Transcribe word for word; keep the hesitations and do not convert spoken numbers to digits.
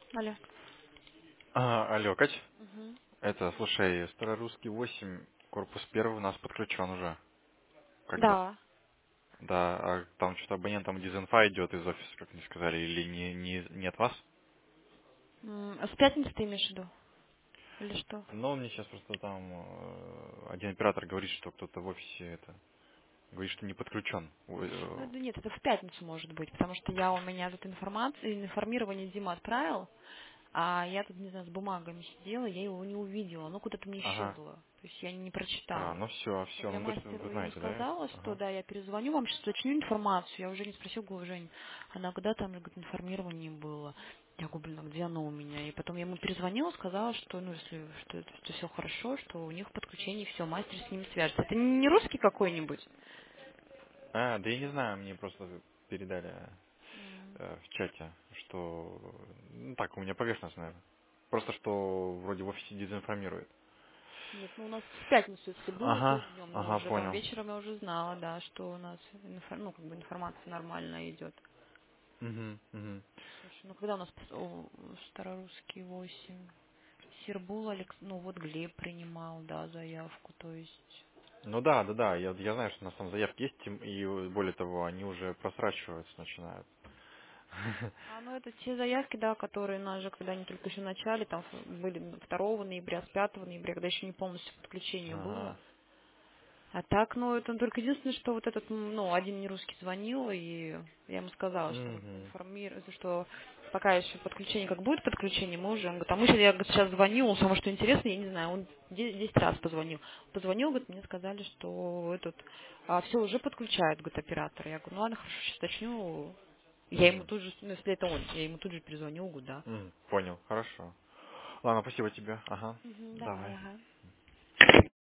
Алло. А, алло, Кать? Мгм. Это, слушай, Старорусский восемь, корпус первый у нас подключен уже. Как бы. Да. Да, а там что-то абонентам дизинфа идет из офиса, как мне сказали, или не, не, не от вас? М, а С пятницы ты имеешь в виду? Или что? Но мне сейчас просто там э, один оператор говорит, что кто-то в офисе это говорит, что не подключен. Ой, Ну, э, да нет, это в пятницу может быть, потому что я у меня тут информацию, информирование Дима отправил, а я тут, не знаю, с бумагами сидела, я его не увидела, оно куда-то мне Ага. исчезло, то есть я не А, прочитала. ну все, Потом все, я ну то есть вы мастеру вы ему знаете, да? сказала, что Ага. да, я перезвоню вам, сейчас уточню информацию. Я уже не спросила, говорю, Жень, она когда там, говорит, информирование было? Я говорю, блин, а где оно у меня? И потом я ему перезвонила, сказала, что, ну, если что, это, что все хорошо, что у них в подключении все, мастер с ними свяжется. Это не русский какой-нибудь? А, да я не знаю, мне просто передали М. э, в чате, что... Ну так, у меня поверхностно, наверное. Просто что вроде в офисе дезинформирует. Нет, ну у нас в пятницу, если было, то Ага, днем, но ага, уже там понял. вечером я уже знала, да, что у нас инфо- ну, как бы информация нормальная идет. Угу, угу. Слушай, ну когда у нас пос- о, старорусский восемь? Сербул Алекс, ну вот Глеб принимал, да, заявку, то есть. Ну да, да, да, я, я знаю, что у нас там заявки есть, тем- и более того, они уже просрачиваться начинают. А, ну это те заявки, да, которые у нас же, когда они только еще в начале, там ф- были второго ноября, с пятого ноября, когда еще не полностью подключение было. Ага. А так, ну, это только единственное, что вот этот, м, ну, один нерусский звонил, и я ему сказала, что вот Угу. информирую, что пока еще подключение, как будет подключение, мы уже, он говорит, а мы сейчас, я говорит, сейчас звонил, он самое что интересно, я не знаю, он де- десять раз позвонил. Позвонил, говорит, мне сказали, что этот, все уже подключают, говорит, оператор. Я говорю, ну ладно, хорошо, сейчас начну. Я ему Угу. тут же, ну, если это он, я ему тут же перезвоню, говорю, да. Понял, хорошо. Ладно, спасибо тебе. Ага. Мгм, давай, Давай. ага.